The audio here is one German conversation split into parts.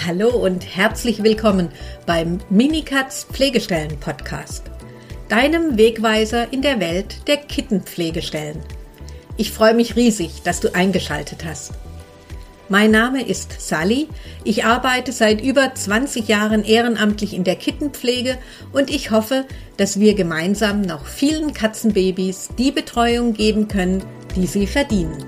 Hallo und herzlich willkommen beim Minikatz Pflegestellen Podcast, deinem Wegweiser in der Welt der Kittenpflegestellen. Ich freue mich riesig, dass du eingeschaltet hast. Mein Name ist Sally, ich arbeite seit über 20 Jahren ehrenamtlich in der Kittenpflege und ich hoffe, dass wir gemeinsam noch vielen Katzenbabys die Betreuung geben können, die sie verdienen.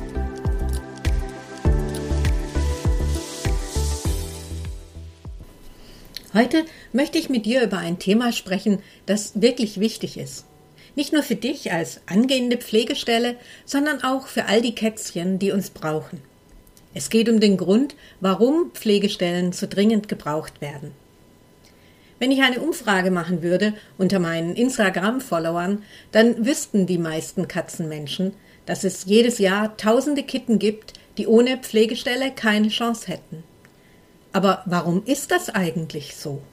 Heute möchte ich mit dir über ein Thema sprechen, das wirklich wichtig ist. Nicht nur für dich als angehende Pflegestelle, sondern auch für all die Kätzchen, die uns brauchen. Es geht um den Grund, warum Pflegestellen so dringend gebraucht werden. Wenn ich eine Umfrage machen würde unter meinen Instagram-Followern, dann wüssten die meisten Katzenmenschen, dass es jedes Jahr tausende Kitten gibt, die ohne Pflegestelle keine Chance hätten. Aber warum ist das eigentlich so?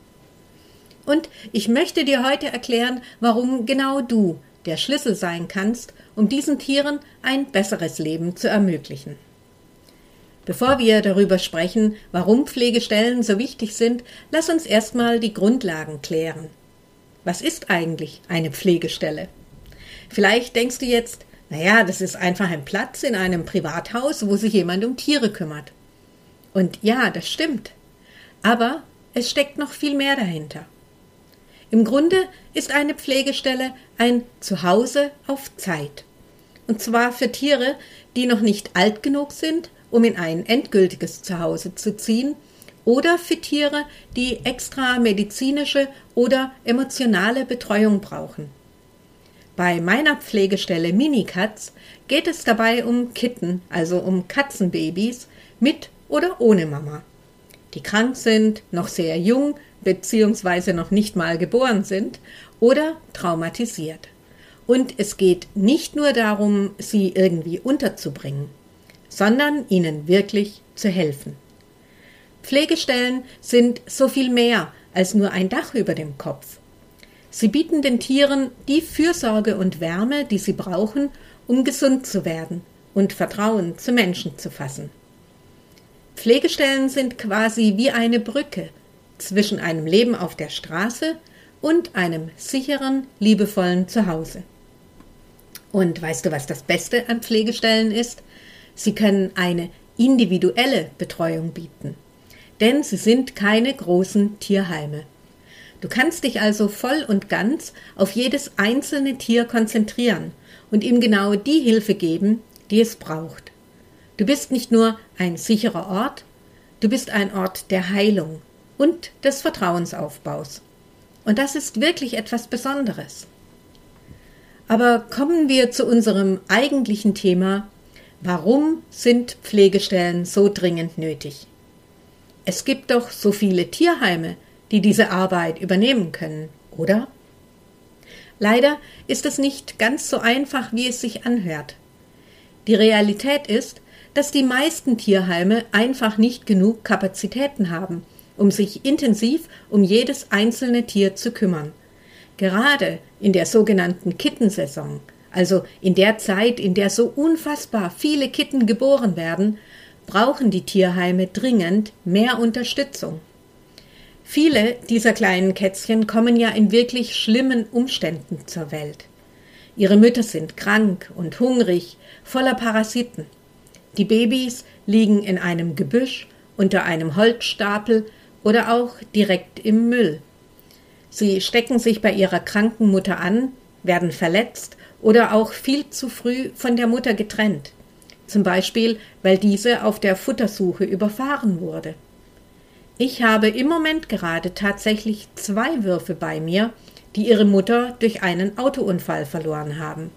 Und ich möchte dir heute erklären, warum genau du der Schlüssel sein kannst, um diesen Tieren ein besseres Leben zu ermöglichen. Bevor wir darüber sprechen, warum Pflegestellen so wichtig sind, lass uns erstmal die Grundlagen klären. Was ist eigentlich eine Pflegestelle? Vielleicht denkst du jetzt, das ist einfach ein Platz in einem Privathaus, wo sich jemand um Tiere kümmert. Und ja, das stimmt. Aber es steckt noch viel mehr dahinter. Im Grunde ist eine Pflegestelle ein Zuhause auf Zeit. Und zwar für Tiere, die noch nicht alt genug sind, um in ein endgültiges Zuhause zu ziehen, oder für Tiere, die extra medizinische oder emotionale Betreuung brauchen. Bei meiner Pflegestelle Minikatz geht es dabei um Kitten, also um Katzenbabys, mit oder ohne Mama, die krank sind, noch sehr jung bzw. noch nicht mal geboren sind oder traumatisiert. Und es geht nicht nur darum, sie irgendwie unterzubringen, sondern ihnen wirklich zu helfen. Pflegestellen sind so viel mehr als nur ein Dach über dem Kopf. Sie bieten den Tieren die Fürsorge und Wärme, die sie brauchen, um gesund zu werden und Vertrauen zu Menschen zu fassen. Pflegestellen sind quasi wie eine Brücke zwischen einem Leben auf der Straße und einem sicheren, liebevollen Zuhause. Und weißt du, was das Beste an Pflegestellen ist? Sie können eine individuelle Betreuung bieten, denn sie sind keine großen Tierheime. Du kannst dich also voll und ganz auf jedes einzelne Tier konzentrieren und ihm genau die Hilfe geben, die es braucht. Du bist nicht nur ein sicherer Ort, du bist ein Ort der Heilung und des Vertrauensaufbaus. Und das ist wirklich etwas Besonderes. Aber kommen wir zu unserem eigentlichen Thema: Warum sind Pflegestellen so dringend nötig? Es gibt doch so viele Tierheime, die diese Arbeit übernehmen können, oder? Leider ist es nicht ganz so einfach, wie es sich anhört. Die Realität ist, dass die meisten Tierheime einfach nicht genug Kapazitäten haben, um sich intensiv um jedes einzelne Tier zu kümmern. Gerade in der sogenannten Kittensaison, also in der Zeit, in der so unfassbar viele Kitten geboren werden, brauchen die Tierheime dringend mehr Unterstützung. Viele dieser kleinen Kätzchen kommen ja in wirklich schlimmen Umständen zur Welt. Ihre Mütter sind krank und hungrig, voller Parasiten. Die Babys liegen in einem Gebüsch, unter einem Holzstapel oder auch direkt im Müll. Sie stecken sich bei ihrer kranken Mutter an, werden verletzt oder auch viel zu früh von der Mutter getrennt. Zum Beispiel, weil diese auf der Futtersuche überfahren wurde. Ich habe im Moment gerade tatsächlich 2 Würfe bei mir, die ihre Mutter durch einen Autounfall verloren haben.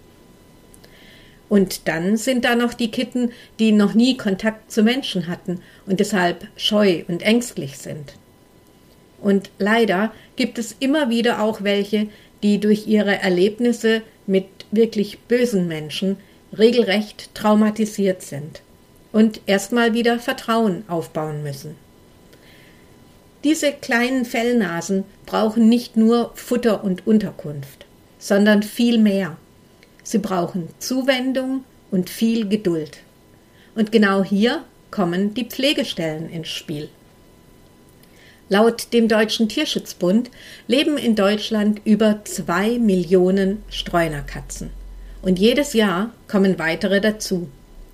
Und dann sind da noch die Kitten, die noch nie Kontakt zu Menschen hatten und deshalb scheu und ängstlich sind. Und leider gibt es immer wieder auch welche, die durch ihre Erlebnisse mit wirklich bösen Menschen regelrecht traumatisiert sind und erstmal wieder Vertrauen aufbauen müssen. Diese kleinen Fellnasen brauchen nicht nur Futter und Unterkunft, sondern viel mehr. Sie brauchen Zuwendung und viel Geduld. Und genau hier kommen die Pflegestellen ins Spiel. Laut dem Deutschen Tierschutzbund leben in Deutschland über 2 Millionen Streunerkatzen. Und jedes Jahr kommen weitere dazu.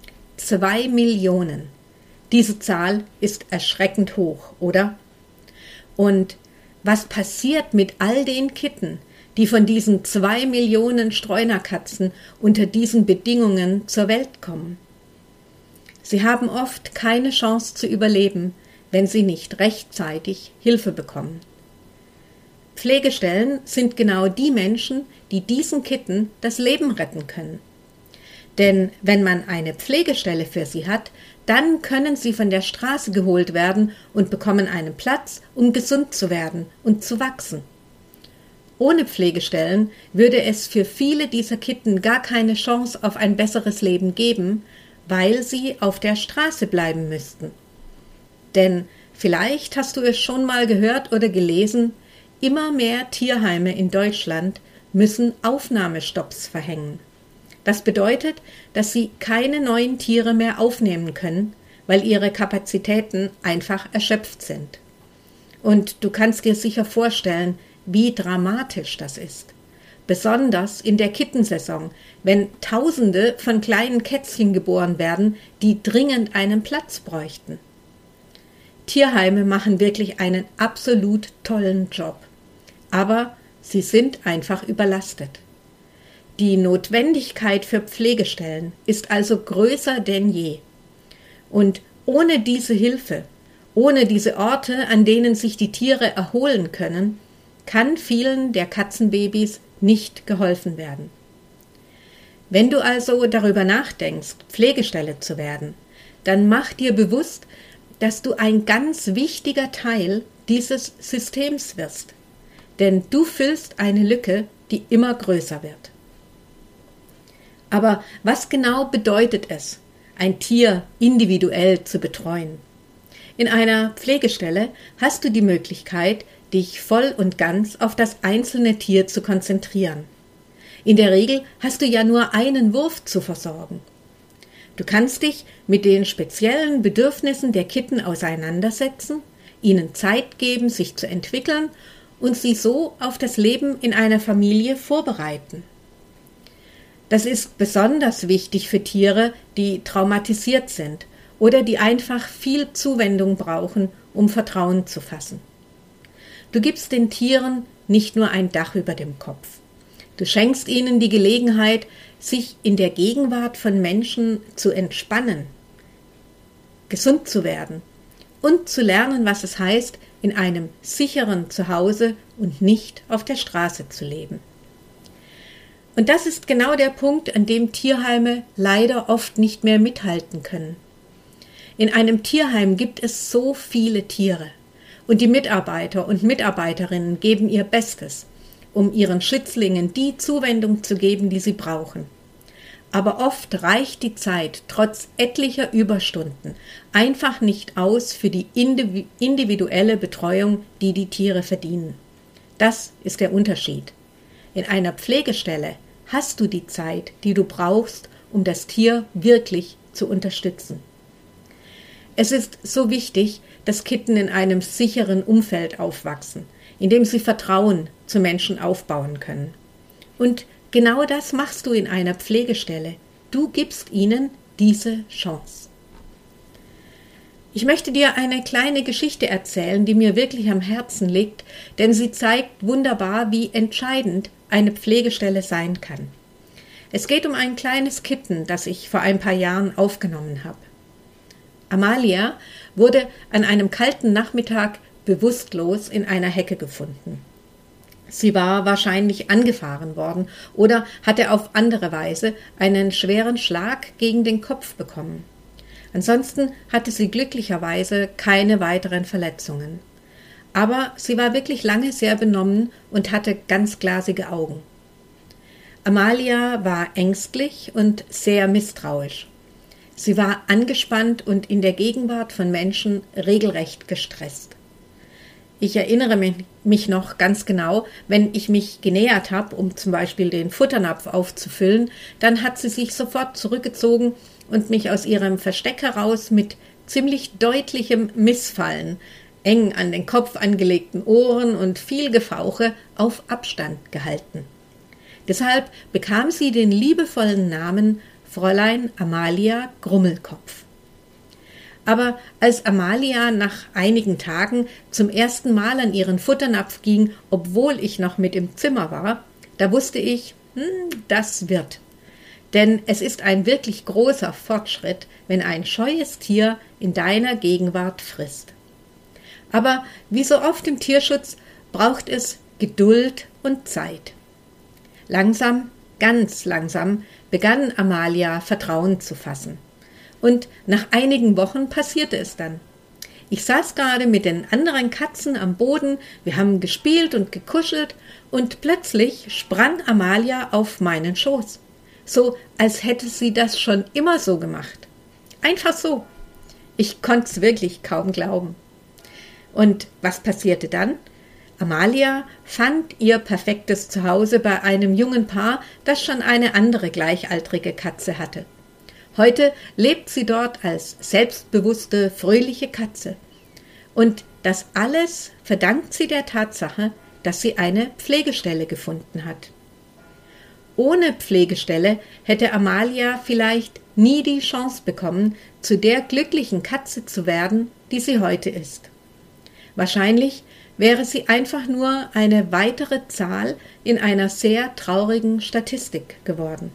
2 Millionen. Diese Zahl ist erschreckend hoch, oder? Und was passiert mit all den Kitten, die von diesen 2 Millionen Streunerkatzen unter diesen Bedingungen zur Welt kommen? Sie haben oft keine Chance zu überleben, wenn sie nicht rechtzeitig Hilfe bekommen. Pflegestellen sind genau die Menschen, die diesen Kitten das Leben retten können. Denn wenn man eine Pflegestelle für sie hat, dann können sie von der Straße geholt werden und bekommen einen Platz, um gesund zu werden und zu wachsen. Ohne Pflegestellen würde es für viele dieser Kitten gar keine Chance auf ein besseres Leben geben, weil sie auf der Straße bleiben müssten. Denn vielleicht hast du es schon mal gehört oder gelesen, immer mehr Tierheime in Deutschland müssen Aufnahmestopps verhängen. Das bedeutet, dass sie keine neuen Tiere mehr aufnehmen können, weil ihre Kapazitäten einfach erschöpft sind. Und du kannst dir sicher vorstellen, wie dramatisch das ist. Besonders in der Kittensaison, wenn Tausende von kleinen Kätzchen geboren werden, die dringend einen Platz bräuchten. Tierheime machen wirklich einen absolut tollen Job. Aber sie sind einfach überlastet. Die Notwendigkeit für Pflegestellen ist also größer denn je. Und ohne diese Hilfe, ohne diese Orte, an denen sich die Tiere erholen können, kann vielen der Katzenbabys nicht geholfen werden. Wenn du also darüber nachdenkst, Pflegestelle zu werden, dann mach dir bewusst, dass du ein ganz wichtiger Teil dieses Systems wirst. Denn du füllst eine Lücke, die immer größer wird. Aber was genau bedeutet es, ein Tier individuell zu betreuen? In einer Pflegestelle hast du die Möglichkeit, dich voll und ganz auf das einzelne Tier zu konzentrieren. In der Regel hast du ja nur einen Wurf zu versorgen. Du kannst dich mit den speziellen Bedürfnissen der Kitten auseinandersetzen, ihnen Zeit geben, sich zu entwickeln und sie so auf das Leben in einer Familie vorbereiten. Das ist besonders wichtig für Tiere, die traumatisiert sind oder die einfach viel Zuwendung brauchen, um Vertrauen zu fassen. Du gibst den Tieren nicht nur ein Dach über dem Kopf. Du schenkst ihnen die Gelegenheit, sich in der Gegenwart von Menschen zu entspannen, gesund zu werden und zu lernen, was es heißt, in einem sicheren Zuhause und nicht auf der Straße zu leben. Und das ist genau der Punkt, an dem Tierheime leider oft nicht mehr mithalten können. In einem Tierheim gibt es so viele Tiere und die Mitarbeiter und Mitarbeiterinnen geben ihr Bestes, um ihren Schützlingen die Zuwendung zu geben, die sie brauchen. Aber oft reicht die Zeit trotz etlicher Überstunden einfach nicht aus für die individuelle Betreuung, die die Tiere verdienen. Das ist der Unterschied. In einer Pflegestelle hast du die Zeit, die du brauchst, um das Tier wirklich zu unterstützen. Es ist so wichtig, dass Kitten in einem sicheren Umfeld aufwachsen, in dem sie Vertrauen zu Menschen aufbauen können. Und genau das machst du in einer Pflegestelle. Du gibst ihnen diese Chance. Ich möchte dir eine kleine Geschichte erzählen, die mir wirklich am Herzen liegt, denn sie zeigt wunderbar, wie entscheidend eine Pflegestelle sein kann. Es geht um ein kleines Kitten, das ich vor ein paar Jahren aufgenommen habe. Amalia wurde an einem kalten Nachmittag bewusstlos in einer Hecke gefunden. Sie war wahrscheinlich angefahren worden oder hatte auf andere Weise einen schweren Schlag gegen den Kopf bekommen. Ansonsten hatte sie glücklicherweise keine weiteren Verletzungen. Aber sie war wirklich lange sehr benommen und hatte ganz glasige Augen. Amalia war ängstlich und sehr misstrauisch. Sie war angespannt und in der Gegenwart von Menschen regelrecht gestresst. Ich erinnere mich noch ganz genau, wenn ich mich genähert habe, um zum Beispiel den Futternapf aufzufüllen, dann hat sie sich sofort zurückgezogen und mich aus ihrem Versteck heraus mit ziemlich deutlichem Missfallen eng an den Kopf angelegten Ohren und viel Gefauche auf Abstand gehalten. Deshalb bekam sie den liebevollen Namen Fräulein Amalia Grummelkopf. Aber als Amalia nach einigen Tagen zum ersten Mal an ihren Futternapf ging, obwohl ich noch mit im Zimmer war, da wusste ich, das wird. Denn es ist ein wirklich großer Fortschritt, wenn ein scheues Tier in deiner Gegenwart frisst. Aber wie so oft im Tierschutz braucht es Geduld und Zeit. Langsam, ganz langsam, begann Amalia Vertrauen zu fassen. Und nach einigen Wochen passierte es dann. Ich saß gerade mit den anderen Katzen am Boden, wir haben gespielt und gekuschelt und plötzlich sprang Amalia auf meinen Schoß. So, als hätte sie das schon immer so gemacht. Einfach so. Ich konnte es wirklich kaum glauben. Und was passierte dann? Amalia fand ihr perfektes Zuhause bei einem jungen Paar, das schon eine andere gleichaltrige Katze hatte. Heute lebt sie dort als selbstbewusste, fröhliche Katze. Und das alles verdankt sie der Tatsache, dass sie eine Pflegestelle gefunden hat. Ohne Pflegestelle hätte Amalia vielleicht nie die Chance bekommen, zu der glücklichen Katze zu werden, die sie heute ist. Wahrscheinlich wäre sie einfach nur eine weitere Zahl in einer sehr traurigen Statistik geworden.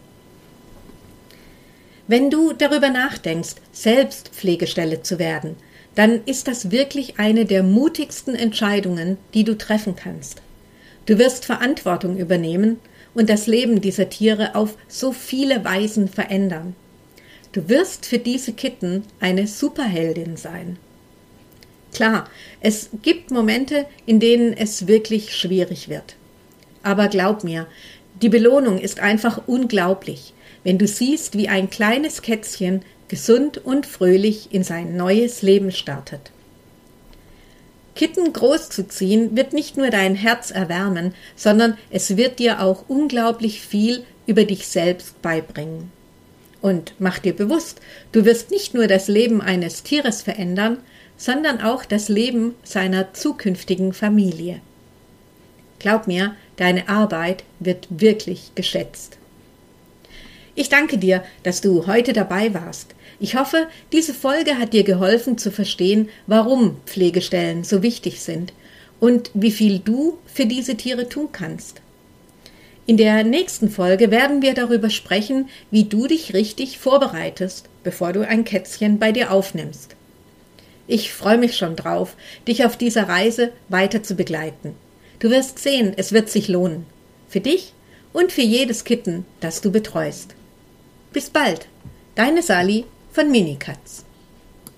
Wenn du darüber nachdenkst, selbst Pflegestelle zu werden, dann ist das wirklich eine der mutigsten Entscheidungen, die du treffen kannst. Du wirst Verantwortung übernehmen und das Leben dieser Tiere auf so viele Weisen verändern. Du wirst für diese Kitten eine Superheldin sein. Klar, es gibt Momente, in denen es wirklich schwierig wird. Aber glaub mir, die Belohnung ist einfach unglaublich, wenn du siehst, wie ein kleines Kätzchen gesund und fröhlich in sein neues Leben startet. Kitten großzuziehen wird nicht nur dein Herz erwärmen, sondern es wird dir auch unglaublich viel über dich selbst beibringen. Und mach dir bewusst, du wirst nicht nur das Leben eines Tieres verändern, sondern auch das Leben seiner zukünftigen Familie. Glaub mir, deine Arbeit wird wirklich geschätzt. Ich danke dir, dass du heute dabei warst. Ich hoffe, diese Folge hat dir geholfen zu verstehen, warum Pflegestellen so wichtig sind und wie viel du für diese Tiere tun kannst. In der nächsten Folge werden wir darüber sprechen, wie du dich richtig vorbereitest, bevor du ein Kätzchen bei dir aufnimmst. Ich freue mich schon drauf, dich auf dieser Reise weiter zu begleiten. Du wirst sehen, es wird sich lohnen. Für dich und für jedes Kitten, das du betreust. Bis bald, deine Sally von Minikatz.